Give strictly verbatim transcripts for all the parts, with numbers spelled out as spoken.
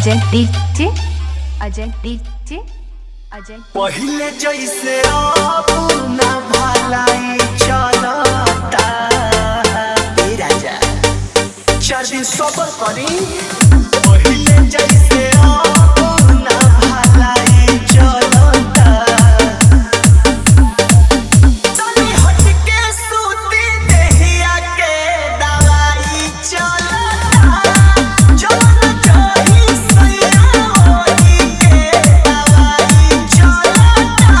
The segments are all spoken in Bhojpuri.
अजय डीजे अजय डीजे अजय पहिले जैसे अब ना भलाई चलता ए राजा चार दिन सबर करी पहिले जैसे अब ना भलाई चलता चली हट के सूती देहिया के दवाई चलता जवन जही सैया होई के दवाई चलता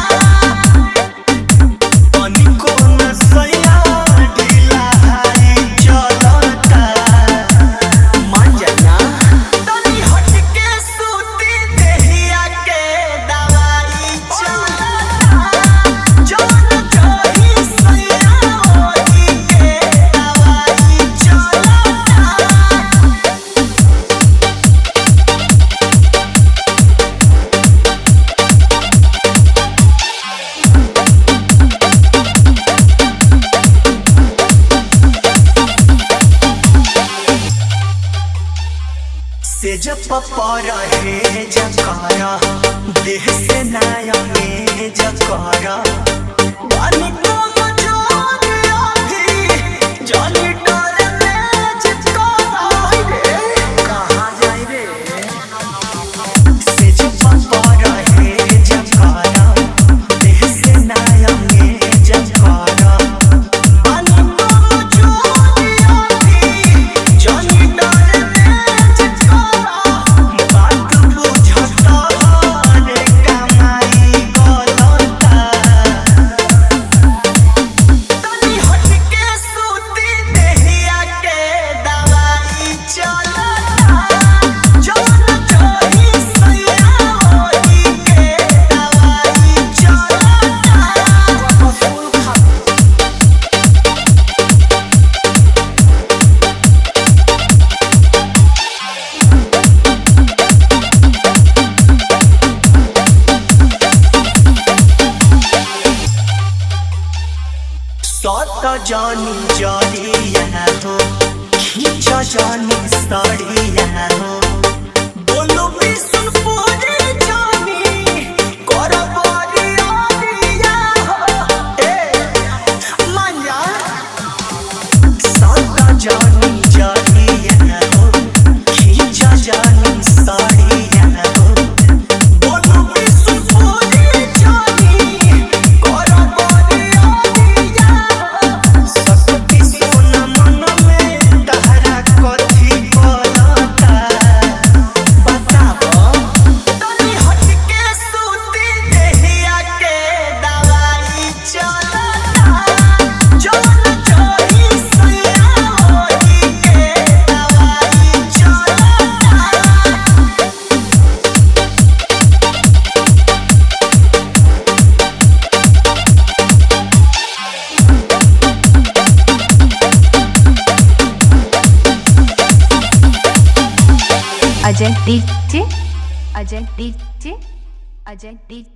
तनिको न सैया ढीला हाई चलता मान जाना तनी हट के सूती देहिया के दवाई चलता जवन जही सैया होई के दवाई चलता से जब पर है जकारा देह से नया में जकारा पानी को मजोर आधी जानी डर में जकारा रे कहाँ जाए रे से जब पर है जकारा देह से नया में जकारा पानी को मजोर आधी जानी डर में सत जानी जलिया हो खींच जानी सड़िया हो बोलो विष्णु पूरी जानी कर बरिया हो ए मान जा सत जानी जलिया हो खींच जानी सड़िया हो बोलो विष्णु पूरी जानी कर बरिया Ajay DJ Ajay DJ Ajay DJ